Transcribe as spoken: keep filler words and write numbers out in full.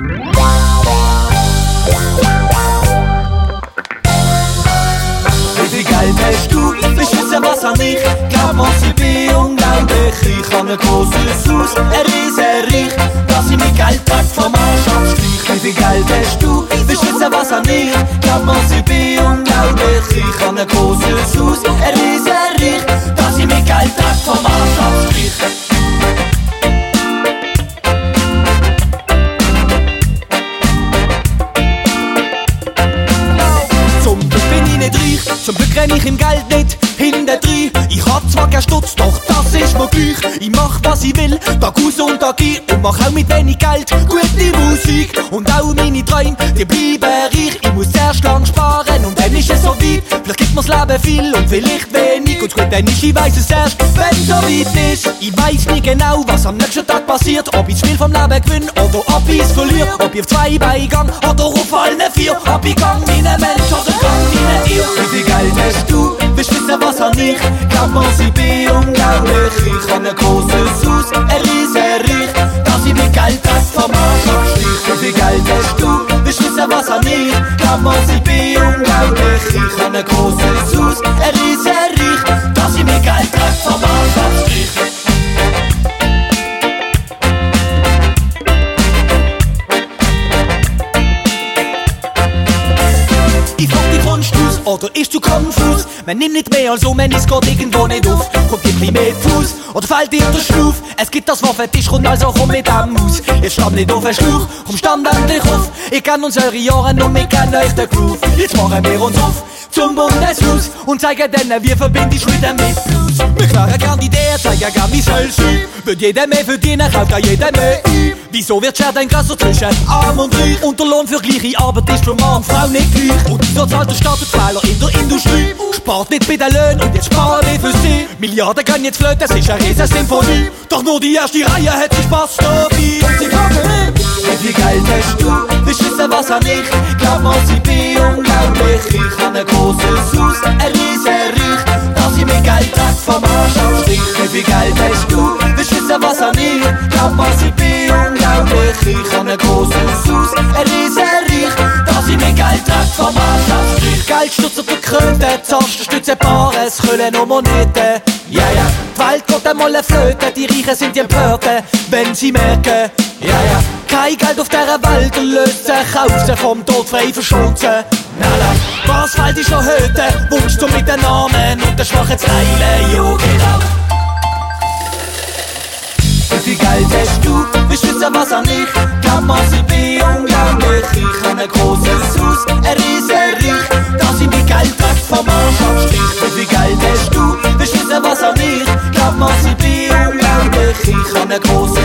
Wie viel Geld hast du? Willst wissen, was hab ich? Glaub mal, ich bin unglaublich. Ich hab ein grosses Haus, ein Riesenreich, dass ich mein Geld trag vom Arsch abstreich. Wie viel Geld hast du? Willst wissen, was hab ich? Glaub mal, ich bin unglaublich. Ich hab ein grosses Haus, ein Riesenreich, dass ich mein Geld trag vom Arsch abstreich. Zum Glück renn ich im Geld nicht hintendrein. Ich hab zwar keinen Stutz, doch das ist mir gleich. Ich mach was ich will, Tag aus und Tag ein, und mach auch mit wenig Geld gute Musik. Und auch meine Träume, die bleiben reich. Ich muss erst lang sparen und dann ist es so weit. Vielleicht gibt mir's Leben viel und vielleicht wenig. Und gut, dann ist, ich weiss es erst, wenn so weit ist. Ich weiss nicht genau, was am nächsten Tag passiert. Ob ich das Spiel vom Leben gewinne oder ob ich's verliere. Ob ich auf zwei Beinen gang oder auf allen vier. Ob ich gang wie ein Mensch oder gang wie ein Tier. Wie viel Geld hast du? Willst wissen, was hab ich? Glaub mal, ich bin unglaublich. Ich hab ein grosses Haus, ein Riesenreich, dass ich mein Geld trag vom Arsch abstreich. Wie viel Geld hast du? Willst wissen, was hab ich? Glaub mal, ich bin unglaublich. Ich hab ein grosses Haus, ein Riesenreich, dass ich mein Geld trag vom Arsch abstreich. Ich frag die Kunst aus, oder ist du konfus? Man nimmt nicht mehr, also man ist geht irgendwo nicht auf. Kommt ein bisschen mehr Fuß, oder fällt dir der Schlauch? Es gibt das Waffentisch und also komm mit dem aus. Jetzt stand nicht auf den Schlauch, komm stand endlich auf. Ich kenn unsere Jahre und wir kennen euch den Groove. Jetzt machen wir uns auf zum Bundeshaus und zeigen denen, wie verbinde ich mit dem mit Blues. Wir klären gern die Ideen, zeigen gern, wie soll's sein. Wird jeder mehr verdienen, kauft auch jeder mehr ein. Wieso wird Schere ein Grösser zwischen Arm und Reich? Und der Lohn für gleiche Arbeit ist für Mann und Frau nicht gleich. Und wieso zahlt der Staat Fehler in der Industrie? Spart nicht bei den Löhnen und jetzt sparen nicht für sie. Milliarden gehen jetzt flöten, es ist eine riesen Symphonie. Doch nur die erste Reihe hat sich Spaß dabei. Und sie fragen mich, wie viel Geld hast du? Willst wissen, was hab ich? Glaub mal, ich bin unglaublich. Ich hab ein grosses Haus, ein Riesenreich, dass ich mein Geld trag vom Arsch abstreich. Wie viel Geld hast du? Willst wissen, was hab ich? Glaub mal, ich bin unglaublich. Ich hab ein grosses Haus, ein Riesenreich, dass ich mein Geld trag vom Arsch abstreich. Geld stürzt auf die Kröte, Zasten stützen Paares, Kröllen und Moneten. Ja, ja, die Welt geht einmal flöten, die Reichen sind die Empörten, wenn sie merken, ja, ja, kein Geld auf dieser Welt löst sich aus, vom Tod frei verschonzen. Na, na, was fällt ist noch heute? Wunschst du mit den Namen und den schwachen Zeilen, jo, genau. Wie viel Geld hast du? Willst wissen, was hab ich? Glaub mal, ich bin unglaublich. Ich hab ein grosses Haus, ein Riesenreich, dass ich mein Geld trag vom Arsch abstreich. Wie viel Geld hast du? Willst wissen, was hab ich? Glaub mal, ich bin unglaublich. Ich hab ein grosses